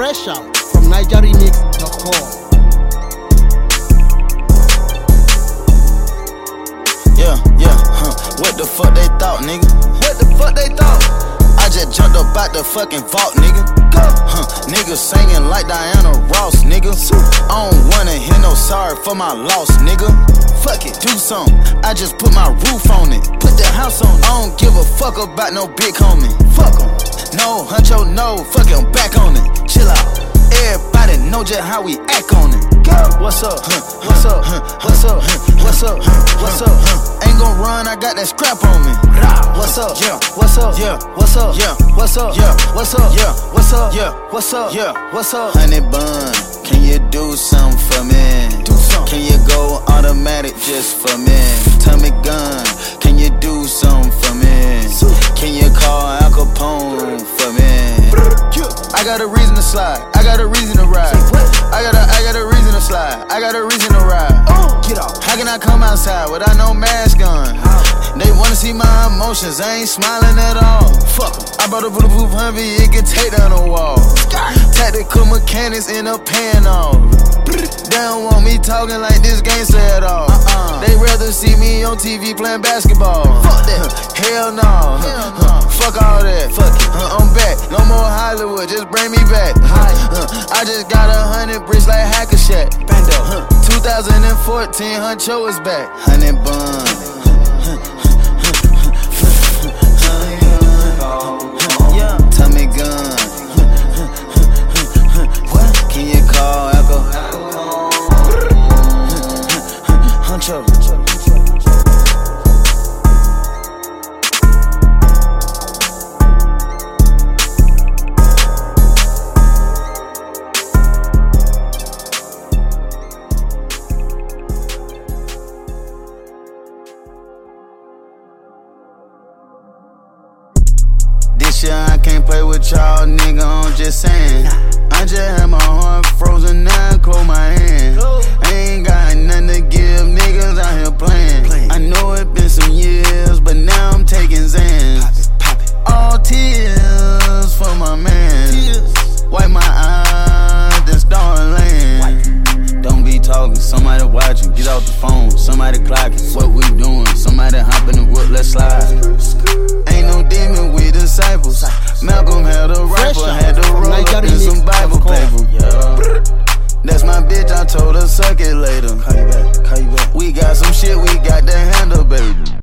Fresh out from NigerRemix.com. What the fuck they thought, nigga? What the fuck they thought? I just jumped up out the fucking vault, nigga. Nigga singing like Diana Ross, nigga. I don't wanna hear no sorry for my loss, nigga. Fuck it, do something. I just put my roof on it, put the house on it. I don't give a fuck about no big homie. Fuck em. No, huncho, no, fuck it, I'm back on it. Chill out. Everybody know just how we act on it. What's up? What's up? What's up? What's up? What's up? Ain't gon' run, I got that scrap on me. What's up? Yeah. What's up? Yeah. What's up? Yeah. What's up? Yeah. What's up? Yeah. What's up? Yeah. What's up? Yeah. What's up? Honey bun, can you do something for me? Do something. Can you go automatic just for me? Tommy gun, can you do something for me? Can you call Al Capone for me? I got a reason to slide, I got a reason to ride. I got a reason to slide, I got a reason to ride. Get off. How can I come outside without no mask on? They wanna see my emotions, I ain't smiling at all. Fuck em. I bought a bulletproof Humvee, it can take down a wall. Tactical mechanics end up paying off. They don't want me talking like this gangster at all. They rather see me on TV playing basketball. Fuck that. Hell no. Fuck all that. Fuck it. I'm back. No more Hollywood, just bring me back. I just got 100 bricks like Hackashack. 2014, Huncho is back. 100 bun. Tommy gun. What? Can you call Echo? Huncho. This year I can't play with y'all, nigga, I'm just saying. I just had my heart frozen, now I close my hand. I ain't got nothing to give, niggas out here playing. I know it been some years, but now I'm taking Xans. All tears for my man. Wipe my eyes, then start laying. Don't be talking, somebody watching, get off the phone. Somebody clocking, what we doing? Somebody hop in the whip, let's slide. Ain't no demon, we disciples. Malcolm had a rifle, had to roll up in some Bible paper. That's my bitch, I told her suck it later. We got some shit we got to handle, baby.